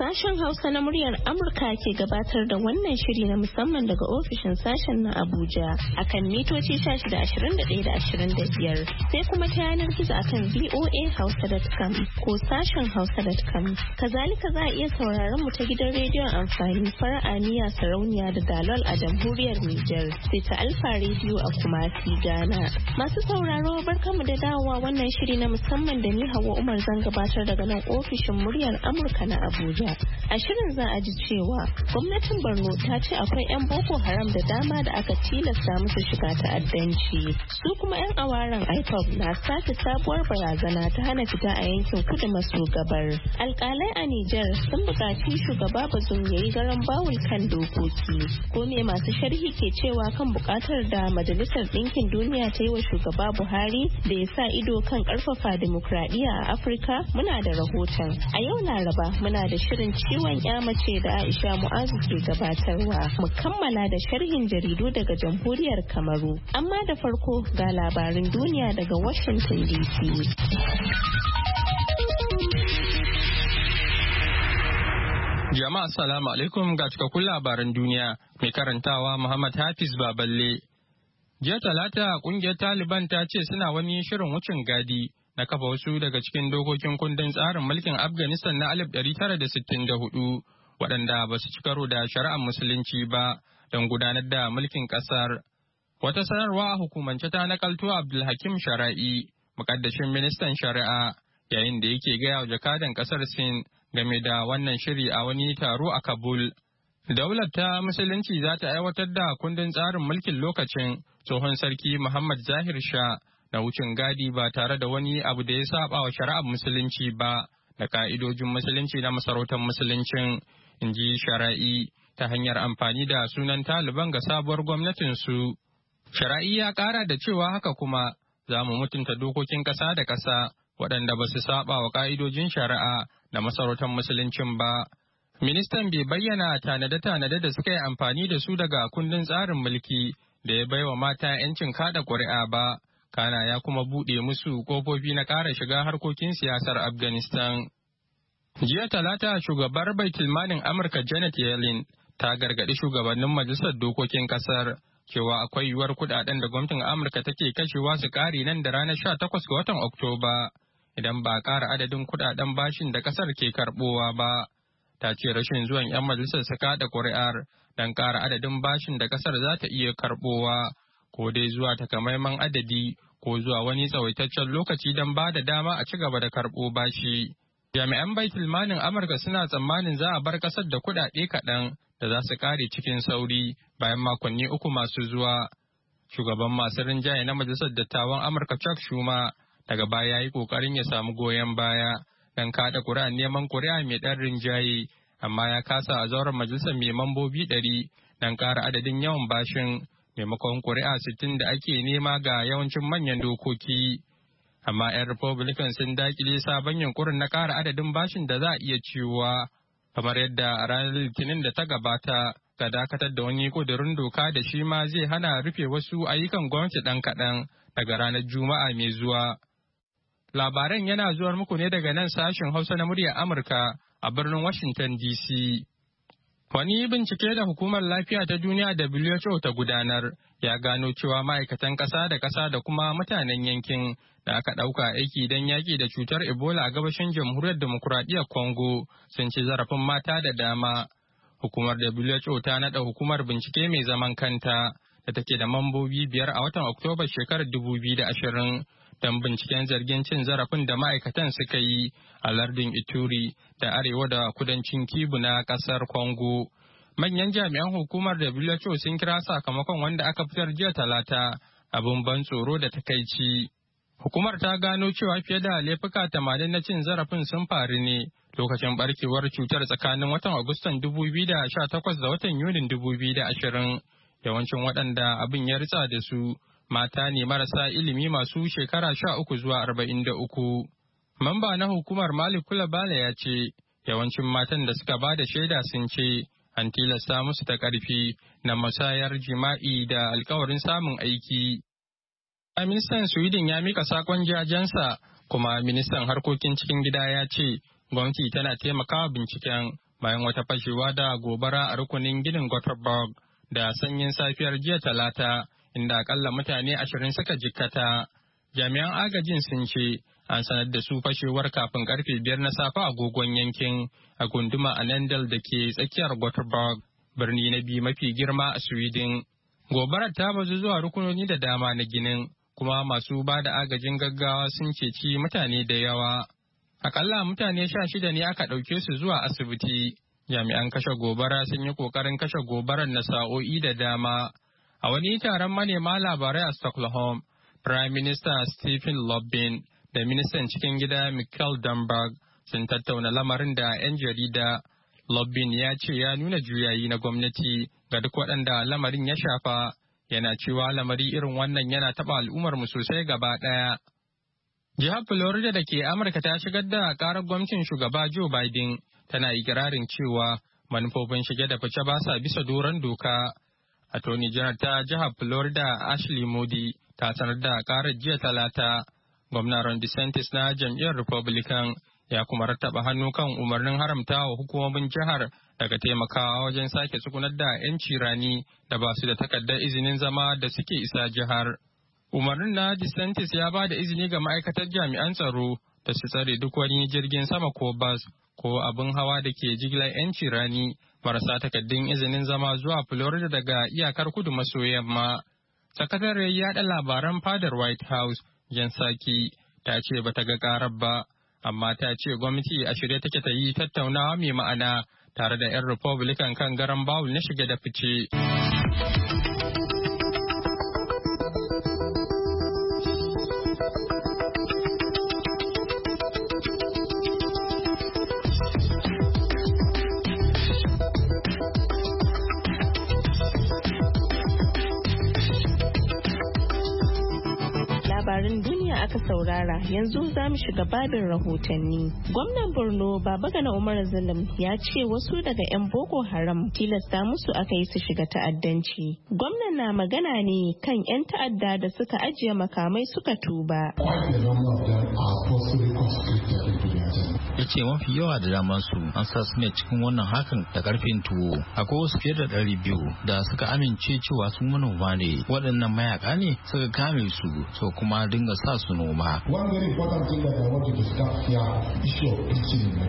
Sashen Hausa na muryar Amurka ke gabatar da wannan shiri na musamman daga ofishin sashen na Abuja akan mitoci 16-21-25 sai kuma ta yanar gizo akan voahausa.com ko sashen hausa.com. Kazalika za a iya sauraron mu ta gidan rediyon amfani fara'aniya sarauniya da dalol a jamhuriyar Nijar sai ta Alfa rediyo a Kumasi Ghana. Masu sauraro barkamu da dawowa wannan shiri na musamman da ni Hauwa Umar zan gabatar daga nan ofishin muryar Amurka na Abuja. A shirin za a ji cewa gwamnatin Borno ta ce akwai 'yan Boko Haram da dama da aka tilasta musu shiga ta'addanci. Su kuma 'yan awaren IPOB na sake sabuwar barazana ta hana fita a yankin kudu maso gabar. Alƙalai a Nijar sun buƙaci shugaba Bazoum ya yi garan bawul kan dokoki. Ko me masu sharhi ke cewa kan buƙatar da Majalisar Ɗinkin Duniya ta yi wa shugaba Buhari da ya sa ido kan ƙarfafa dimokuraɗiyya a Afirka? Muna da rahoton. A yau Laraba muna da shirin ciwon mace da Aisha Mu'azu ke gabatarwa. Mu kammala da sharhin jaridu daga jamhuriyar Kamaru. Amma da farko ga labarin duniya daga Washington DC. Jama'a assalamu alaikum ga cikakkun labaran duniya mai karantawa Muhammad Hafiz Baballe. Jiya Talata kungiyar Taliban ta ce suna wani shirin wucin gadi na kafa wasu daga cikin dokokin kundin tsarin mulkin Afghanistan na 1964 waɗanda ba su ci karo da shari'ar musulunci ba don gudanar da mulkin ƙasar. Wata sanarwa a hukumance ta nakalto Abdulhakim Shara'i, mukaddashin ministan shari'a, yayin da yake gaya wa jakadan ƙasar Sin game da wannan shiri a wani taro a Kabul. Daular ta musulunci za ta aiwatar da kundin tsarin mulkin lokacin tsohon sarki Muhammad Zahir Shah na wucin gadi ba tare da wani abu da ya saba wa shari'ar musulunci ba da ka'idojin musulunci na masarautar musuluncin, in ji Shara'i ta hanyar amfani da sunan Taliban ga sabuwar gwamnatinsu. Shara'i ya kara da cewa haka kuma za mu mutunta dokokin ƙasa da ƙasa waɗanda ba su saba wa ka'idojin shari'a da masarautar musuluncin ba. Ministan bai bayyana tanade-tanade da suka yi amfani da su daga kundin tsarin mulki da ya baiwa mata 'yancin kada ƙuri'a ba. Kana ya kuma buɗe musu ƙofofi na ƙara shiga harkokin siyasar Afghanistan. Jiya Talata shugabar Baitulmalin Amurka Janet Yellen ta gargaɗi shugabannin majalisar dokokin ƙasar cewa akwai yiwuwar kuɗaɗen da gwamnatin Amurka take kashewa su ƙare nan da ranar 18 ga watan Oktoba idan ba a ƙara adadin kuɗaɗen bashin da ƙasar ke karɓowa ba. Ta ce rashin zuwan 'yan majalisar su kaɗa ƙuri'ar don ƙara adadin bashin da ƙasar za ta iya karɓowa. Ko dai zuwa takamaiman adadi ko zuwa wani tsawaitaccen lokaci don ba da dama a ci gaba da karɓo bashi. Jami'an baitulmanin Amurka suna tsammanin za a bar ƙasar da kuɗaɗe kaɗan da za su ƙare cikin sauri bayan makonni 3 masu zuwa. Shugaban masu rinjaye na Majalisar Dattawan Amurka Chuck Schumer daga baya ya yi ƙoƙarin ya samu goyon baya don kaɗa ƙuri'a neman ƙuri'a mai ɗan rinjaye, amma ya kasa a zauren majalisar mai mambobi 100 don ƙara adadin yawan bashin. Maimakon ƙuri'a 60 da ake nema ga yawancin manyan dokoki. Amma 'yan Republican sun dakile sabon yunkurin na ƙara adadin bashin da za a iya ciwowa, kamar yadda a ranar Litinin da ta gabata ga dakatar da wani ƙudurin doka da shi ma zai hana rufe wasu ayyukan gwamnati ɗan kaɗan daga ranar Juma'a mai zuwa. Labaran yana zuwar muku ne daga nan sashen Hausa na muryar Amurka a birnin Washington DC. Wani bincike da Hukumar Lafiya ta Duniya WHO ta gudanar ya gano cewa ma'aikatan ƙasa da ƙasa da kuma mutanen yankin da aka ɗauka aiki don yaƙi da cutar Ebola a gabashin Jamhuriyar Demokuraɗiyyar Congo sun ci zarafin mata da dama. Hukumar WHO ta naɗa hukumar bincike mai zaman kanta da take da mambobi 5 a watan Oktoba shekarar 2020 don binciken zargin cin zarafin da ma'aikatan suka yi a lardin Ituri da arewa da kudancin Kivu na ƙasar Congo. Manyan jami'an hukumar WHO sun kira sakamakon wanda aka fitar jiya Talata abin ban tsoro da takaici. Hukumar ta gano cewa fiye da laifuka 80 na cin zarafin sun faru ne lokacin barkewar cutar tsakanin watan Agustan 2018 da watan Yunin 2020. Yawancin waɗanda abin ya ritsa da su mata ne marasa ilimi masu shekara 13 zuwa 43. Mamba na hukumar Malik Kulabala ya ce yawancin matan da suka ba da shaida sun ce an tilasta musu ta ƙarfi na musayar jima'i da alkawarin samun aiki. Ministan Sweden ya mika sakon jajensa kuma ministan harkokin cikin gida ya ce gwamnati tana taimakawa binciken bayan wata fashewa da gobara a rukunin ginin Gothenburg da sanyin safiyar jiya Talata, inda akalla mutane 20 suka jikkata. Jami'an agajin sun ce an sanar da su fashewar kafin karfe 5 na safe agogon yankin a gunduma Annandale da ke tsakiyar Gothenburg, birni na biyu mafi girma a Sweden. Gobarar ta bazu zuwa rukunoni da dama na ginin, kuma masu ba da agajin gaggawa sun ceci mutane da yawa. Akalla mutane 16 ne aka ɗauke su zuwa asibiti. Jami'an kashe gobara sun yi ƙoƙarin kashe gobarar na sa'o'i da dama. A wani taron manema labarai a Stockholm, Prime Minister Stephen Löfven da Ministan Cikin Gida Mikael Damberg sun tattauna lamarin da 'yan jarida. Löfven ya ce ya nuna juyayi na gwamnati ga duk waɗanda lamarin ya shafa, yana cewa lamari irin wannan yana taɓa al'ummarmu sosai gaba ɗaya. Jihar Florida da ke Amurka ta shigar da ƙarar gwamnatin shugaba Joe Biden, tana ikirarin cewa manufofin shige da fice ba sa bisa doron doka. Attorney General ta jihar Florida Ashley Moody ta sanar da ƙarar jiya Talata. Gwamna Ron DeSantis na jam'iyyar Republican ya kuma rattaba hannu kan umarnin haramta wa hukumomin jihar daga taimakawa wajen sake tsugunar da 'yanci rani da ba su da takardar izinin zama da suke isa jihar. Umarnin na DeSantis ya ba da izini ga ma'aikatar jami'an tsaro da su tsare duk wani jirgin sama ko bas ko abin hawa da ke jigilar 'yanci rani marasa takardun izinin zama zuwa Florida daga iyakar kudu maso yamma. Sakatariyar yaɗa labaran fadar White House, Jen Psaki, ta ce bata ga karar ba, amma ta ce gwamnati a shirye take ta yi tattaunawa mai ma'ana tare da 'yan Republican kan garan bawul na shige da fice. Labarin duniya aka saurara, yanzu za mu shiga babin rahotanni. Gwamnan Borno Babagana Umar Zulum ya ce wasu daga 'yan Boko Haram tilasta musu aka yi su shiga ta'addanci. Gwamnan na magana ne kan 'yan ta'adda da suka ajiye makamai suka tuba. Ya ce mafi yawa da daman su an sa su ne cikin wannan hakan da karfin tuwo. Akwai wasu fiye da 200 da suka amince cewa su manoma ne, waɗannan mayaka ne suka kame su, so kuma dinga sa su noma. One very important thing that I wanted to start here, issue of teaching in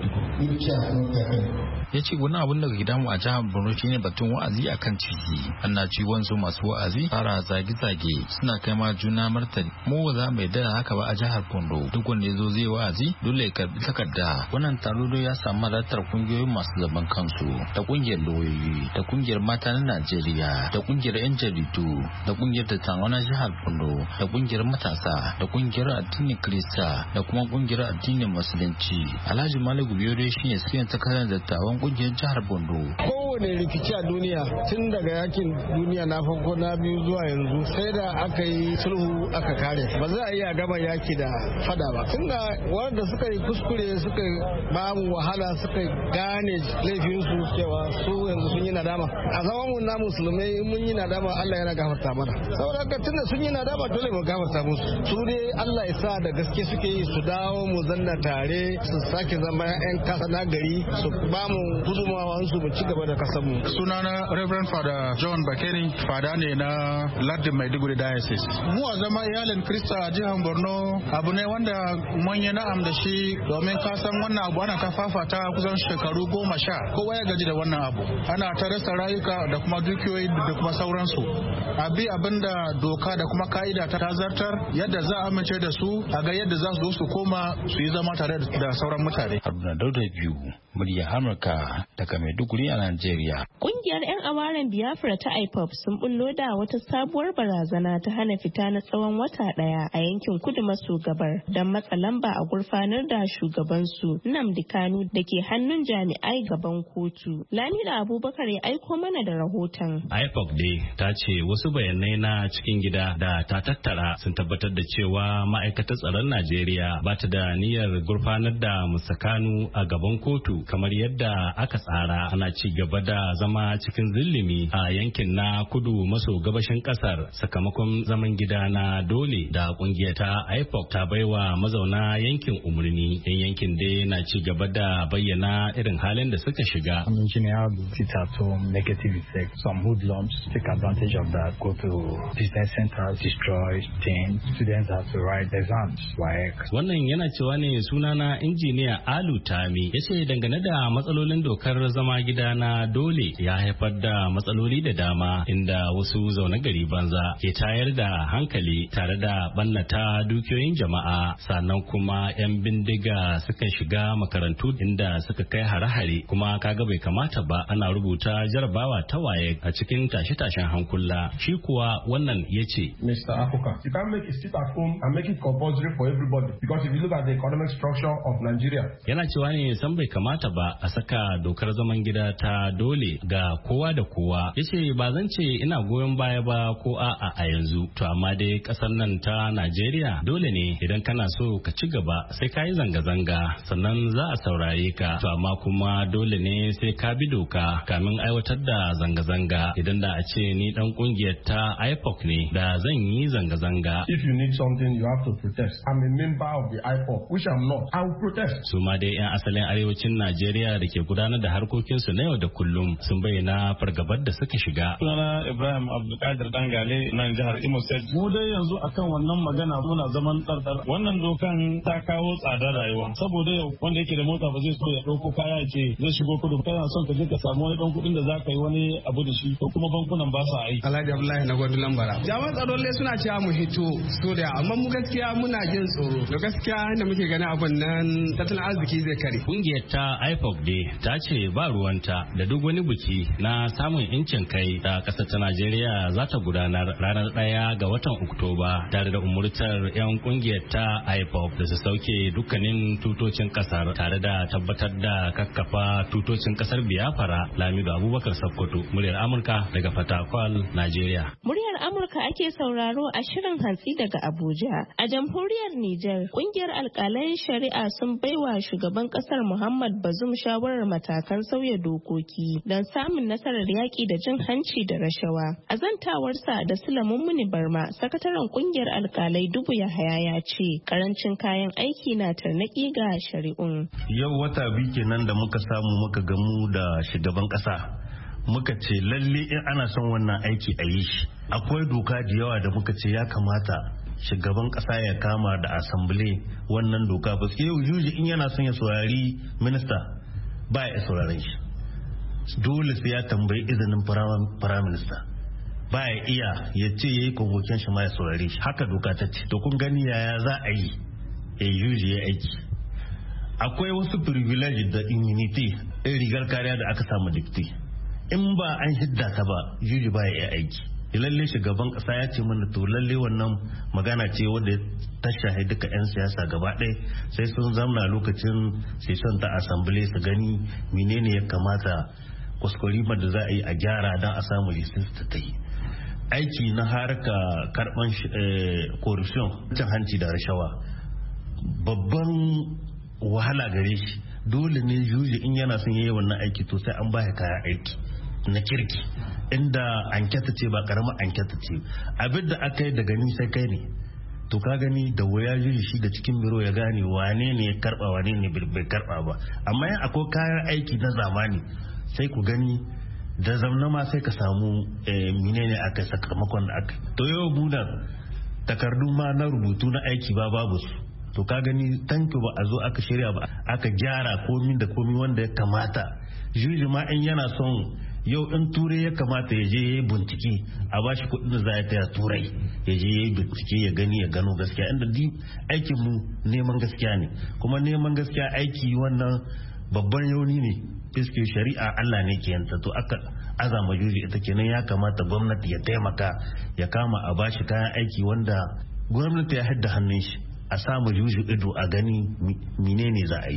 medical. Ya ce wani abin da ke damu a jihar Borno shine batun wa'azi akan ciki. Ana ci wanzu masu wa'azi fara zage-zage suna kai ma juna martani. Mu ba za mu yarda haka ba a jihar Borno. Duk wanda ya zo zai wa'azi dole ya karbi takarda. Wannan taro ya samu halartar kungiyoyin masu zaman kansu, da kungiyar lauyoyi, da kungiyar mata na Najeriya, da kungiyar 'yan jaridu, da kungiyar dattawan jihar Borno, da kungiyar matasa, da kungiyar addinin Kirista, da kuma kungiyar addinin Musulunci. Alhaji Maliku Biyode shine sirrin takarar dattawan kungiyar jihar Borno. Kowane rikici a duniya tun daga yakin duniya na farko na biyu zuwa yanzu sai da aka yi sulhu aka kare. Ba za a iya gama yaki da fada ba. Tun da wanda suka yi kuskure suka ba mu wahala suka gane laifinsu cewa su yanzu sun yi nadama. A zaman mu na musulmai mun yi nadama Allah yana gafarta mana. Saboda haka tunda sun yi nadama dole mu gafarta musu. Su dai Allah ya sa da gaske suke yi su dawo mu zanna tare su sake zama 'yan kasa na gari su ba mu gudunmawansu mu ci gaba da kasanmu. Sunana Reverend Father John Bakeni, fada ne na Lardin Maiduguri Diocese. Mu a zama iyalin Krista a jihar Borno abu ne wanda mun yi na'am da shi, domin kasan wannan abu ana ta fafata kusan shekaru 10. Kowa ya gaji da wannan abu. Ana ta rasa rayuka da kuma dukiyoyi da kuma sauransu. Abi abinda doka da kuma ka'ida ta zartar yadda za a amince da su a ga yadda za su zo su koma su yi zama tare da sauran mutane. Haruna Dauda biyu, murya Amurka daga Maiduguri a Najeriya. Kungiyar 'yan awaren Biafra ta IPOB sun bullo da wata sabuwar barazana ta hana fita na tsawon wata ɗaya a yankin kudu maso gabar don matsa lamba a gurfanar da shugabansu Nnamdi Kanu da ke hannun jami'ai gaban kotu. Lamida Abubakar ya aiko mana da rahoton. IPOB dai ta ce wasu bayanai na cikin gida da ta tattara sun tabbatar da cewa ma'aikatar tsaron Najeriya ba ta da niyyar gurfanar da Musa Kanu a gaban kotu kotu kamar yadda aka tsara. Ana ci gaba da zama cikin zillimi a yankin na kudu maso gabashin kasar sakamakon zaman gida na dole da kungiyar ta IPOC ta baiwa mazauna yankin umarni. Yan yankin dai na ci gaba da bayyana irin halin da suka shiga. Negative effect. Some hoodlums take advantage of that, go to business centers, destroy things. Students have to write exams. Wannan yana cewa ne sunana injiniya Alu Tami. Ya ce dangane da matsalolin dokar zama gida na dole ya haifar da matsaloli da dama inda wasu zaune gari banza ke tayar da hankali tare da bannata dukiyoyin jama'a, sannan kuma 'yan bindiga suka shiga makarantu inda suka kai hare-hare, kuma kaga bai kamata ba ana rubuta jarabawa ta waye a cikin tashe-tashen hankula. Shi kuwa wannan ya ce, Mr. Afuka, you can't make it sit at home and make it compulsory for everybody because if you look at the economic structure of Nigeria. Yana cewa ne san bai kamata ba a saka dokar zaman gida ta dole ga kowa da kowa. Ya ce ba zan ce ina goyon baya ba ko a'a a yanzu, to amma dai kasar nan ta Najeriya dole ne idan kana so ka ci gaba sai ka yi zanga-zanga sannan za a saurare ka, to amma kuma dole ne sai ka bi doka kamin aiwatar da zanga-zanga. Idan da a ce ni dan kungiyar ta IPOC ne da zan yi zanga-zanga. If you need something you have to protest. I'm a member of the IPOC, which I'm not. I will protest. Su ma dai 'yan asalin arewacin Najeriya da ke gudanar da harkokinsu na yau da kullum sun bayyana fargabar da suka shiga. Sunana Ibrahim Abdulkadir Dangale nan jihar Imo State. Mu dai yanzu akan wannan magana muna zaman ɗarɗar. Wannan dokan ta kawo tsadar rayuwa. Saboda yau wanda yake da mota ba zai so ya ɗauko kaya ce zai shigo kudu. Kana son ka je ka samu wani ɗan kuɗin da za ka yi wani abu da shi ko kuma bankunan ba sa aiki. Alhaji Abdullahi na Gwandu Lambara. Jami'an tsaro ne suna cewa mu hito so da amma mu gaskiya muna jin tsoro. Da gaskiya inda muke gani abun nan tattalin arziki zai kare. Kungiyar ta IPOC dai ta ce ba ruwanta da duk wani biki na samun incin kai da ƙasar ta Najeriya za ta gudanar ranar 1 ga watan Oktoba tare da umurtar 'yan kungiyar ta IPOC da su sauke dukkanin tutocin ƙasar tare da tabbatar da kakkafa tutocin ƙasar Biafra. Lamido Abubakar Sokoto, muryar Amurka daga Fatakwal, Najeriya. Muryar Amurka ake sauraro a shirin hantsi daga Abuja. A jamhuriyar Nijar, kungiyar alƙalan shari'a sun baiwa shugaban ƙasar Muhammad Bazoum shawarar matakan sauya dokoki don samun nasarar yaƙi da jin hanci da rashawa. A zantawarsa da Sulaiman Muni Barma, sakataren kungiyar alƙalai Dubu Yahaya ya ce, karancin kayan aiki na tarnaƙi ga shari'un. Yau wata biyu kenan da muka samu muka gamu da shugaban ƙasa. Muka ce lalle in ana son wannan aiki a yi shi. Akwai doka da yawa da muka ce ya kamata shugaban kasa ya kama da asambile wannan doka ba sai yuji in yana son ya saurari minista ba ya sauraron shi dole sai ya tambayi izinin prime minister ba ya iya ya ce ya yi convocation shi ma ya saurari shi haka doka ta ce to kun gani yaya za a yi yuji ya aiki. Akwai wasu privilege da immunity rigar kariya da aka samu dikti in ba an hidda ta ba yuji ba ya aiki. Lalle shugaban kasa ya ce mana to lalle wannan magana ce wadda ta shahi duka 'yan siyasa gaba ɗaya sai sun zamna lokacin session ta assembly su gani menene ya kamata kwaskwarimar da za a yi a gyara don a samu lisinsta ta yi aiki na harka karban corruption cin hanci da rashawa babban wahala gare shi dole ne juji in yana son yayi wannan aiki to sai an ba kayan aiki na kirki inda anketa ce ba karamar anketa ce abin da aka yi daga ni sai kai ne to ka gani da waya juji shi da cikin biro ya gane wane ne ya karba wane ne bai karba ba amma yan akwai kayan aiki na zamani sai ku gani da zamna ma sai ka samu menene aka sakamakon da aka to yau budan takardu ma na rubutu na aiki ba babu su to ka gani tanki ba a zo aka shirya ba aka gyara komi da komi wanda ya kamata juji ma in yana son yau in turai ya kamata ya je ya yi bincike a ba shi kudin da za a taya turai ya je ya yi bincike ya gani ya gano gaskiya inda aikin mu neman gaskiya ne kuma neman gaskiya aiki wannan babban yauni ne iske shari'a Allah ne ke yanta to aka azama juji ita kenan ya kamata gwamnati ya taimaka ya kama a ba shi kayan aiki wanda gwamnati ya hadda hannun shi a samu juju ido a gani menene za a yi.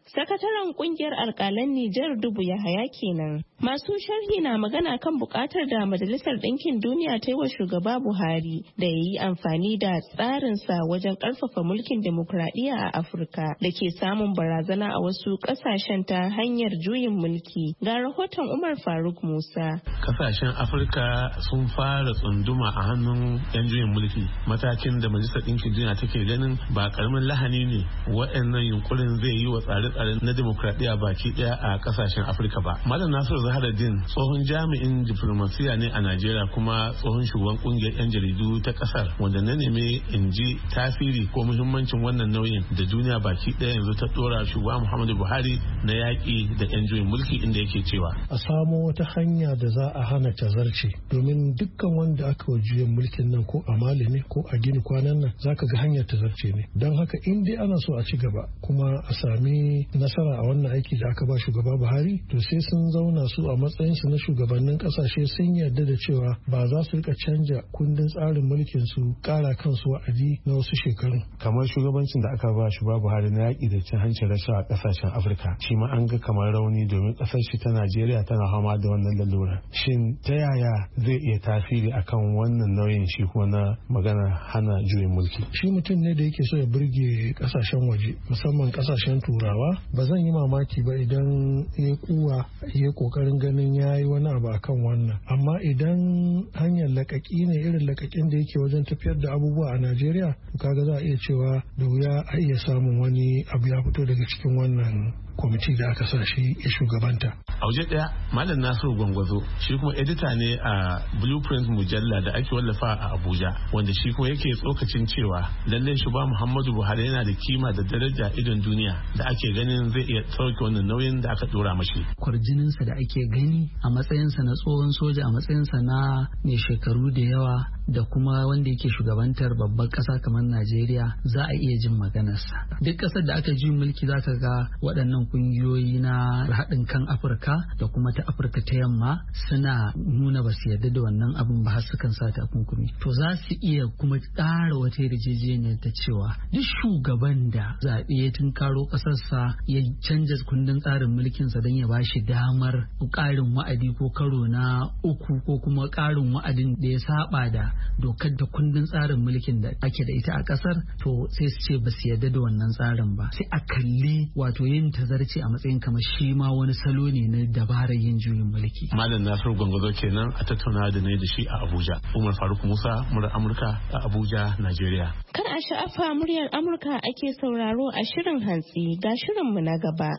Sakataren kungiyar alkalan Nijar Dubu Yahaya kenan. Masu sharhi na magana kan bukatar da Majalisar Ɗinkin Duniya ta yi wa shugaba Buhari da ya yi amfani da tsarinsa wajen ƙarfafa mulkin demokradiyya a Afirka da ke samun barazana a wasu ƙasashen ta hanyar juyin mulki. Ga rahoton Umar Faruk Musa. Ƙasashen Afirka sun fara tsunduma a hannun 'yan juyin mulki. Matakin da Majalisar Ɗinkin Duniya take ganin ba ƙaramin lahani ne waɗannan yunkurin zai yi wa tsare-tsare na demokradiyya baki ɗaya a ƙasashen Afirka ba. Malam Nasiru Zaharaddin tsohon jami'in diplomasiya ne a Najeriya kuma tsohon shugaban kungiyar 'yan jaridu ta kasar wanda na neme in ji tasiri ko muhimmancin wannan nauyin da duniya baki ɗaya yanzu ta dora shugaba Muhammadu Buhari na yaƙi da 'yan juyin mulki inda yake cewa a samo wata hanya da za a hana tazarce domin dukkan wanda aka wa juyin mulkin nan ko a Mali ne ko a Gini kwanan nan zaka ga hanyar tazarce ne don haka in dai ana so a ci gaba kuma a sami nasara a wannan aiki da aka ba shugaba Buhari to sai sun zauna su a matsayinsu na shugabannin kasashe sun yarda da cewa ba za su rika canja kundin tsarin mulkin su kara kansu wa'adi na wasu shekaru. Kamar shugabancin da aka ba shugaba Buhari na yaƙi da cin hancin rashawa a kasashen Afirka shi ma an ga kamar rauni domin ƙasar shi ta Najeriya tana fama da wannan lalura. Shin ta yaya zai iya tasiri akan wannan nauyin shi kuma na magana hana juyin mulki? Shi mutum ne da yake so ya burge kasashen waje musamman kasashen turawa ba zan yi mamaki ba idan ya kuwa ya kokarin ganin ya yi wani abu akan wannan amma idan hanyar lakaki ne irin lakakin da yake wajen tafiyar da abubuwa a Najeriya to kaga za a iya cewa da wuya a iya samun wani abu ya fito daga cikin wannan kwamiti da aka sa shi ya shugabanta. A waje daya Malam Nasiru Gwangwazo shi kuma edita ne a Blueprint mujalla da ake wallafa a Abuja wanda shi kuma yake tsokacin cewa lallai shugaba Muhammadu Buhari yana da kima da daraja idon duniya da ake ganin zai iya sauke wannan nauyin da aka dora mashi. Kwarjininsa da ake gani a matsayinsa na tsohon soja a matsayinsa na mai shekaru da yawa da kuma wanda yake shugabantar babbar ƙasa kamar Najeriya za a iya jin maganarsa. Duk ƙasar da aka ji mulki za ka ga waɗannan kungiyoyi na haɗin kan Afirka da kuma ta Afirka ta yamma suna nuna ba su yarda da wannan abin ba har sukan sa takunkumi. To za su iya kuma ƙara wata yarjejeniyar ta cewa duk shugaban da zaɓe ya tunkaro ƙasarsa ya canja kundin tsarin mulkinsa don ya ba shi damar ƙarin wa'adi ko karo na uku ko kuma ƙarin wa'adin da ya saba da dokar da kundin tsarin mulkin da ake da ita a ƙasar to sai su ce ba su yarda da wannan tsarin ba. Sai a kalli wato yin tazarci a matsayin kamar shi ma wani salo ne na dabarar yin juyin mulki. Malam Nasiru Gwangwazo kenan a tattauna da na da shi a Abuja. Umar Faruk Musa, murar Amurka a Abuja, Najeriya. Kar a sha'afa muryar Amurka ake sauraro a shirin hantsi ga shirinmu na gaba.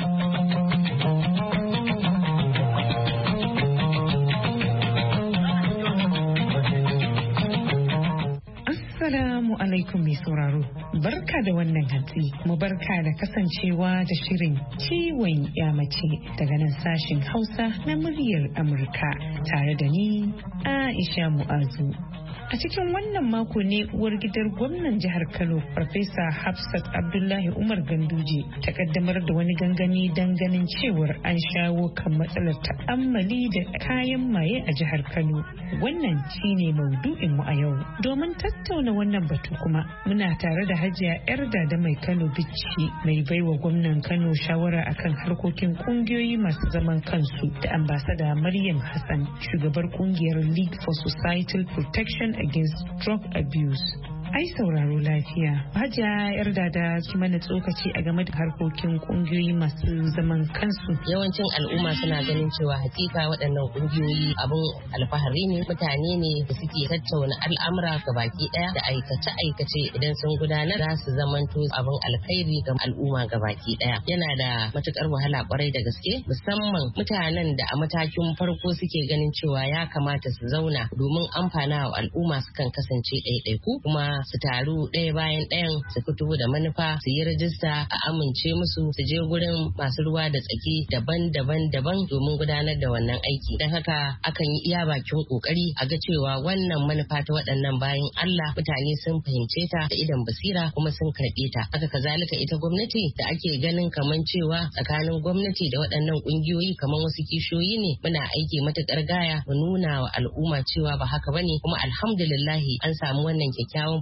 Assalamu alaikum mai sauraro, barka da wannan hantsi, mu barka da kasancewa da shirin ciwon mace daga nan sashin Hausa na muryar Amurka tare da ni Aisha Mu'azu. A cikin wannan mako ne uwar gidar gwamnan jihar Kano Farfesa Hafsat Abdullahi Umar Ganduje ta kaddamar da wani gangami don ganin cewar an shawo kan matsalar ta'ammali da kayan maye a jihar Kano. Wannan shine maudu'in mu a yau. Domin tattauna wannan batu kuma muna tare da Hajiya Yarda da mai Kano Bicci mai baiwa gwamnan Kano shawara akan harkokin kungiyoyi masu zaman kansu da ambasada Maryam Hassan shugabar kungiyar League for Societal Protection Against Drug Abuse. Ai sauraro lafiya. Hajiya Yarda da ki mana tsokaci a game da harkokin kungiyoyi masu zaman kansu. Yawancin al'umma suna ganin cewa hakika waɗannan kungiyoyi abun alfahari ne, mutane ne da suke tattauna al'amura ga baki ɗaya da aikace-aikace idan sun gudanar za su zamanto abun alkhairi ga al'umma ga baki ɗaya. Yana da matukar wahala kwarai da gaske musamman mutanen da a matakin farko suke ganin cewa ya kamata su zauna domin amfana wa al'umma sukan kasance ɗaiɗaiku kuma su taru ɗaya bayan ɗayan su fito da manufa su yi rajista a amince musu su je gurin masu ruwa da tsaki daban-daban domin gudanar da wannan aiki. Don haka akan yi iya bakin kokari a ga cewa wannan manufa ta waɗannan bayan Allah mutane sun fahimce ta da idan basira kuma sun karɓe ta. Haka kazalika ita gwamnati da ake ganin kaman cewa tsakanin gwamnati da waɗannan ƙungiyoyi kaman wasu kishiyoyi ne muna aiki matuƙar gaya mu nuna wa al'umma cewa ba haka bane kuma alhamdulillahi an samu wannan kyakkyawan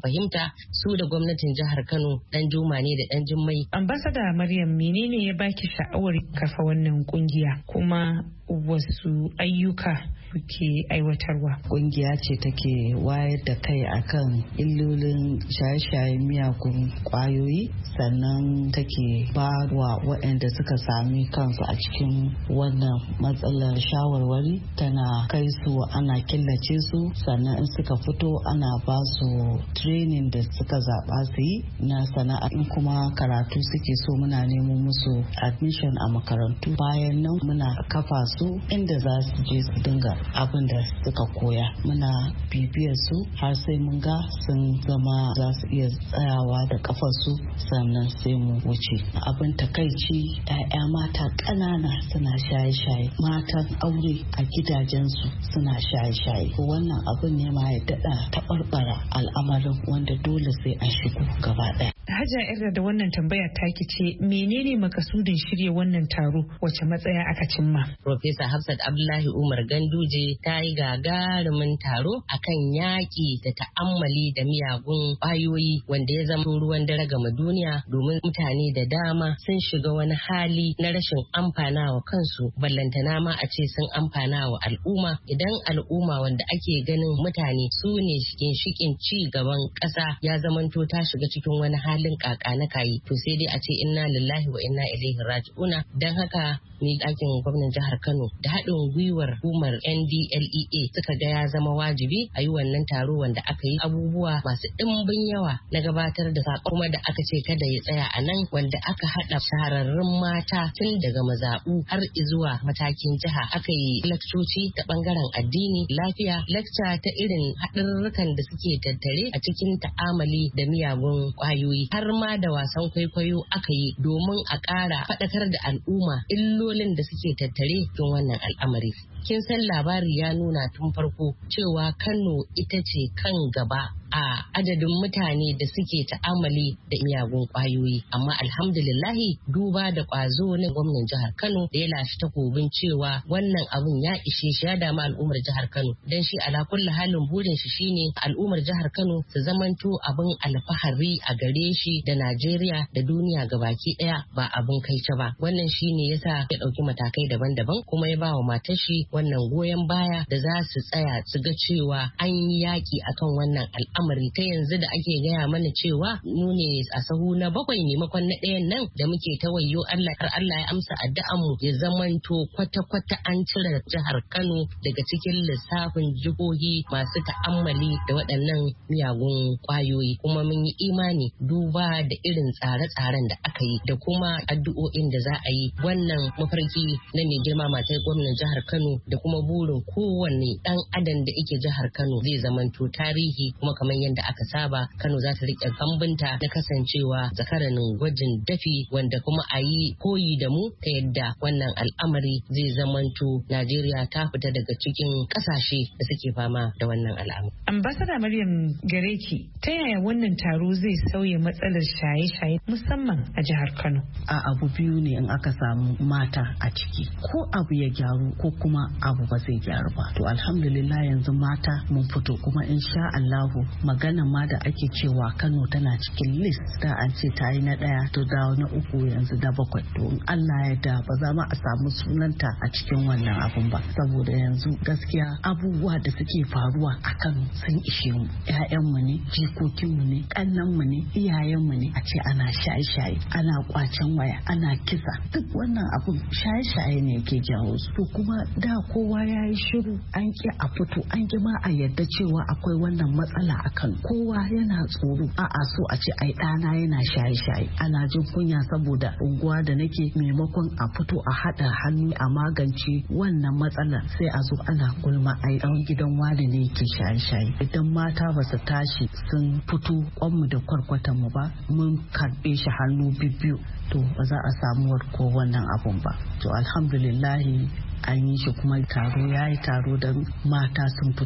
fahimta su da gwamnatin jihar Kano dan Juma ne da dan Jummai. Ambassador Maryam, menene ya baki sha'awar kafa wannan kungiya kuma wasu ayyuka kuke aiwatarwa? Kungiya ce take wayar da kai akan illolin shaye-shayen miyagun kwayoyi, sannan take ba wa waɗanda suka sami kansu a cikin wannan matsalar shawarwari, tana kai su ana killace su, sannan in suka fito ana ba su training da suka zaɓa su yi na sana'a. In kuma karatu suke so muna nemo musu admission a makarantu, bayan nan muna kafa su inda za su je su dinga abin da suka koya. Muna bibiyar su har sai mun ga sun zama za su iya tsayawa da kafarsu, sannan sai mu wuce. Abin takaici 'ya'ya mata ƙanana suna shaye-shaye, matan aure a gidajensu suna shaye-shaye. Wannan abin ne ma ya daɗa taɓarɓara al'amarin wanda dole sai an shigo gaba ɗaya. Hajja Yarda, da wannan tambaya taki ce, menene makasudin shirya wannan taro, wace matsaya aka cimma? Profesa Hafsat Abdullahi Umar Ganduje ta yi gagarumin taro akan yaƙi da ta'ammali da miyagun ƙwayoyi wanda ya zama ruwan dare gama duniya, domin mutane da dama sun shiga wani hali na rashin amfana wa kansu, ballantana ma a ce sun amfana wa al'umma. Idan al'umma wanda ake ganin mutane su ne ginshiƙin ci gaban ƙasa ya zamanto ta shiga cikin wani halin kaka na kayi, to sai dai a ce inna lillahi wa inna ilaihi raji'una. Dan haka ni ɗakin gwamnan jihar Kano da haɗin gwiwar hukumar NDLEA suka ga ya zama wajibi a yi wannan taro wanda aka yi abubuwa masu ɗimbin yawa na gabatar da saƙo, kuma da aka ce kada ya tsaya a nan, wanda aka haɗa shahararrun mata tun daga mazaɓu har zuwa matakin jiha. Aka yi lakcoci ta ɓangaren addini, lafiya, lakca ta irin haɗarurrukan da suke tattare a cikin ta'amali da miyagun ƙwayoyi, har ma da wasan kwaikwayo aka yi domin a ƙara faɗakar da al'umma illolin da suke tattare cikin wannan al'amari. Kin san labari ya nuna tun farko cewa Kano ita ce kan gaba a adadin mutane da suke ta'amali da miyagun kwayoyi, amma alhamdulillahi duba da ƙwazo na gwamnan jihar Kano da ya lashe takobin cewa wannan abun ya ishe shi, ya damu al'ummar jihar Kano, dan shi ala kulli halin burin shi shine al'ummar jihar Kano su zamanto abin alfahari a gare shi da Najeriya da duniya gabaki daya, ba abin kaice ba. Wannan shine yasa ya dauki matakai daban-daban, kuma ya ba wa matar shi wannan goyon baya da za su tsaya su ga cewa an yi yaki akan wannan al'amari. Ta yanzu da ake gaya mana cewa mu ne a sahu na 7 maimakon na 1 nan da muke ta wayo Allah, har Allah ya amsa addu'an mu ya zamanto kwata-kwata an cire jihar Kano daga cikin lissafin jihohi masu ta'ammali da waɗannan miyagun kwayoyi. Kuma mun yi imani duba da irin tsare-tsaren da aka yi da kuma addu'o'in da za a yi, wannan mafarki na mai girma matar gwamnan jihar Kano da kuma burin kowanne dan adam da yake jihar Kano zai zamanto tarihi, kuma kamar yadda aka saba Kano za ta rike kambunta na kasancewa zakaranin gwajin dafi, wanda kuma a yi koyi da mu ta yadda wannan al'amari zai zamanto Najeriya ta fita daga cikin kasashe da suke fama da wannan al'amari. Ambassador Maryam Gareki, ta yaya wannan taro zai sauya matsalar shaye-shaye musamman a jihar Kano? A abu biyu ne in aka samu mata a ciki, ko abu ya gyaru ko kuma abu ba zai gyaru ba. To alhamdulillah yanzu mata mun fito, kuma insha Allahu magana ma da ake cewa Kano tana cikin list da an ce ta yi na 1 to dawo na 3 yanzu da 7. To in Allah ya da ba za mu a samu sunanta a cikin wannan abun ba, saboda yanzu gaskiya abubuwa da suke faruwa a Kano sun ishe mu. 'Ya'yanmu ne, jikokinmu ne, ƙannanmu ne, iyayenmu ne, a ce ana shaye-shaye, ana kwacen waya, ana kisa, duk wannan abun shaye-shaye ne yake jawo su. To kuma da kowa ya yi shiru, an ki a fito, an ki ma a yarda cewa akwai wannan matsala a Kano. Kowa yana tsoro, a'a so a ce ai ɗana yana shaye-shaye, ana jin kunya saboda unguwa da nake, maimakon a fito a haɗa hannu a magance wannan matsalar sai a zo ana gulma ai ɗan gidan wani ne yake shaye-shaye. Idan mata ba su tashi sun fito kwanmu da kwarkwatan mu ba, mun karɓe shi hannu bibbiyu, to ba za a samu ko wannan abun ba. To alhamdulillahi an yi shi, kuma taro ya yi taro don mata sun fito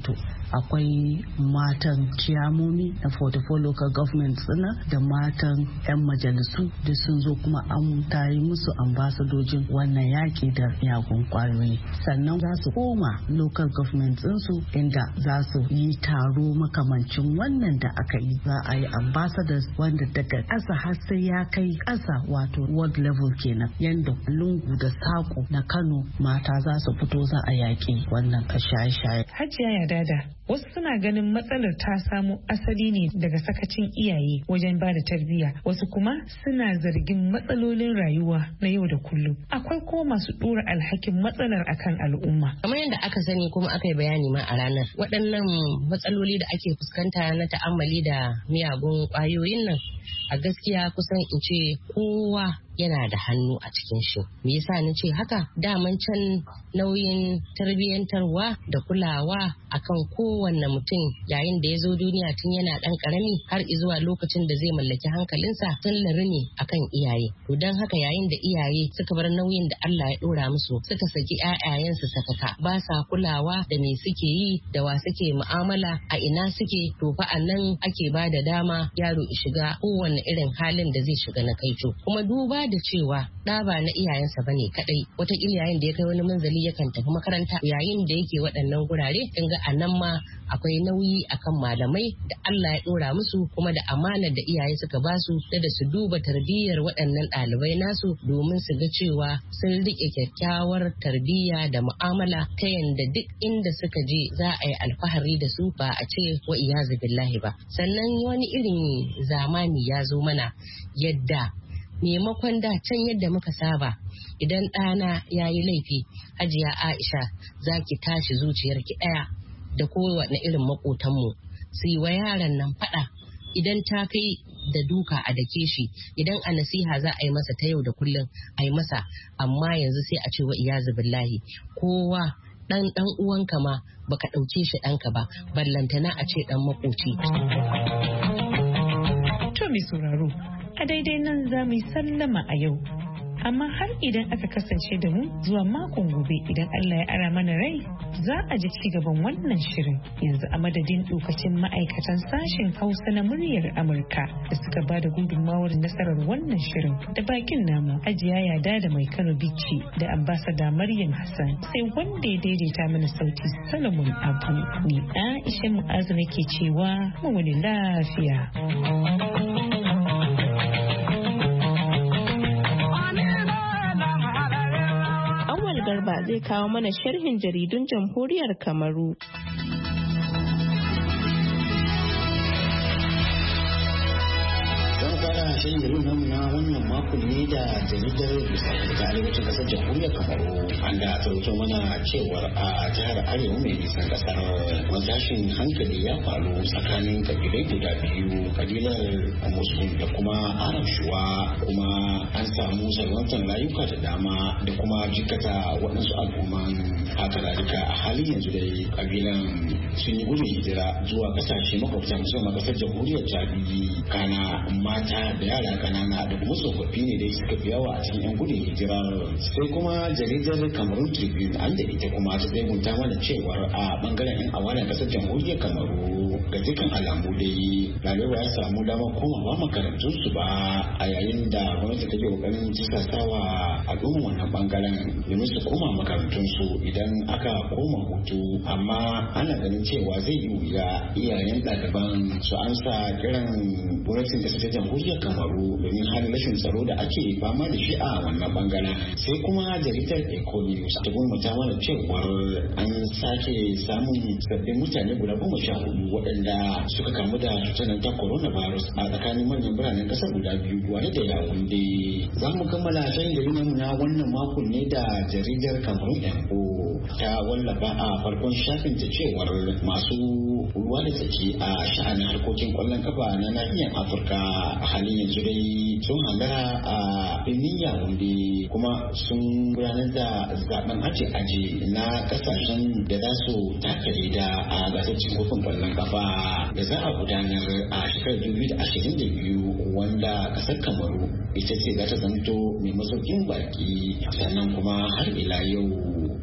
akwai matan ciyamomi na 44 local government da matan 'yan majalisu da sun zo kuma an tayi musu ambasadojin wannan yaki da miyagun kwayoyi. Sannan za su koma local government ɗinsu inda za su yi taro makamancin wannan da aka yi. Za a yi ambassadors wanda daga ƙasa har sai ya kai ƙasa wato world level kenan, yanda lungu da saƙo na Kano mata za su fito za a yaƙi wannan shaye-shaye. Hajiya Yadada, wasu suna ganin matsalar ta samo asali ne daga sakacin iyaye wajen ba da tarbiyya, wasu kuma suna zargin matsalolin rayuwa na yau da kullum. Akwai kuma masu ɗora alhakin matsalar akan al'umma. Kamar yadda aka sani kuma aka yi bayani ma a ranar, waɗannan matsaloli da ake fuskanta na ta'ammali da miyagun ƙwayoyin nan a gaskiya kusan in ce kowa yana da hannu a cikin shi. Me yasa na ce haka? Daman can nauyin tarbiyyantarwa da kulawa akan kowanne mutum yayin da ya zo duniya tun yana ɗan ƙarami har zuwa lokacin da zai mallaki hankalinsa sun lari ne akan iyaye. To don haka yayin da iyaye suka bar nauyin da Allah ya ɗora musu suka saki ƴaƴayensu sakaka ba sa kulawa da me suke yi da wa suke mu'amala a ina suke, to fa a nan ake ba da dama yaro ya shiga kowanne irin halin da zai shiga na kaico. Kuma duba da cewa ɗa ba na iyayensa bane kadai, wataƙila yayin da ya kai wani manzali yakan tafi makaranta, yayin da yake waɗannan gurare kin ga anan ma akwai nauyi akan malamai da Allah ya ɗora musu kuma da amanar da iyaye suka basu da su duba tarbiyyar waɗannan ɗalibai nasu domin su ga cewa sun riƙe kyakkyawar tarbiyya da mu'amala ta yanda duk inda suka je za a yi alfahari da su ba a ce wa iyazu billahi ba. Sannan wani irin zamani ya zo mana yadda maimakon da can yadda muka saba idan ɗana ya yi laifi, Hajiya Aisha za ki tashi zuciyarki ɗaya da kowane irin maƙotanmu su yi wa yaran nan faɗa idan ta kai da duka a dake shi, idan a nasiha za a yi masa ta yau da kullum a yi masa, amma yanzu sai a ce wa iyazu billahi kowa ɗan uwanka ma baka ɗauke shi ɗanka ba, ballantana a ce ɗan maƙoci. To mai sauraro, a daidai nan za mu yi sallama a yau. Amma har idan aka kasance da mu zuwa makon gobe idan Allah ya ara mana rai za a ji ci gaban wannan shirin. Yanzu a madadin dokacin ma'aikatan sashen Hausa na muryar Amurka da suka ba da gudunmawar nasarar wannan shirin da bakin namu Hajiya Yada da Mai Kano Bichi da ambasada Maryam Hassan, sai wanda ya daidaita mana sauti Solomon Abu. Ni Aisha Mu'azu nake cewa mu wani lafiya. Garba zai kawo mana sharhin jaridun jamhuriyar Kamaru. Shirin jaridar namu na wannan makon ne da jaridar bisa ta arewacin kasar jamhuriyar Kamaru, an da ta mana cewar a jihar Arewa mai nisan kasar matashin hankali ya faru tsakanin kabilai guda biyu, kabilar Musul da kuma Arab Shuwa, kuma an samu salwantar rayuka da dama da kuma jikata waɗansu al'umman. Haka zalika a halin yanzu dai kabilan sun yi gudun hijira zuwa kasashe makwabta musamman kasar jamhuriyar Chadi, kana mata da yara kanana da kuma tsofaffi ne dai suka fi yawa a cikin 'yan gudun hijirar. Sai kuma jaridar Cameroon Tribune an da ita kuma ta tsegunta mana cewar a bangaren 'yan awaren kasar jamhuriyar Kamaru ga dukkan alamu dai rayuwa ya samu damar komawa makarantunsu ba a yayin da gwamnati take kokarin jisasawa al'umman wannan bangaren domin su koma makarantunsu idan aka koma hutu, amma ana ganin cewa zai yi wuya iyayen ɗaliban su amsa kiran gwamnatin kasar ta jamhuriyar Kamaru domin halin rashin tsaro da ake fama da shi a wannan bangaren. Sai kuma jaridar Eco News ta gulmata mana cewar an sake samun sabbin mutane guda 14 waɗanda suka kamu da cutar ta coronavirus a tsakanin manyan biranen kasar guda biyu, Duwala da Yaounde. Za mu kammala shan jaridar na wannan makon ne da jaridar Cameroon Info ta wallafa a farkon shafin ta cewar masu ruwa da tsaki a sha'anin harkokin kwallon kafa na nahiyar Afirka a halin yanzu dai sun hangara a birnin Yaounde kuma sun gudanar da zaben aji na kasashen da za su taka leda a gasar cin kofin kwallon kafa da za a gudanar a shekarar 2022 wanda kasar Kamaru ita ce za ta zanto mai masaukin baki. Sannan kuma har ila yau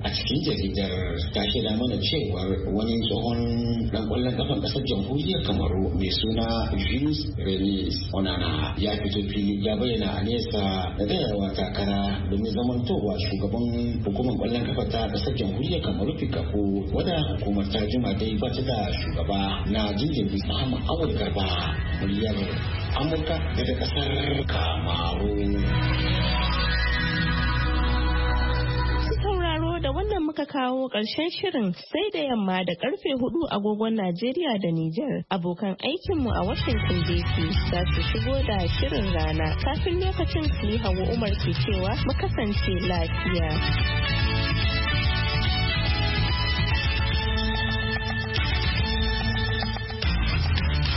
a cikin jaridar ta shaida mana cewar wani tsohon dan kwallon kafan kasar jamhuriyar Kamaru mai suna Jules Relis Onana ya fito fili ya bayyana aniyarsa da tsayawa takara domin zamantowa shugaban hukumar kwallon kafa ta kasar jamhuriyar Kamaru Fikafo, wadda hukumar ta jima dai ba ta da shugaba na jinjiri Muhammad Awal Garba, muryar Amurka daga kasar Kamaru. Da wannan muka kawo ƙarshen shirin sai da yamma da karfe 4 agogon Najeriya da Nijar. Abokan aikinmu a Washington DC za su shigo da shirin rana. Kafin lokacin su yi Hauwa Umar ke cewa mu kasance lafiya.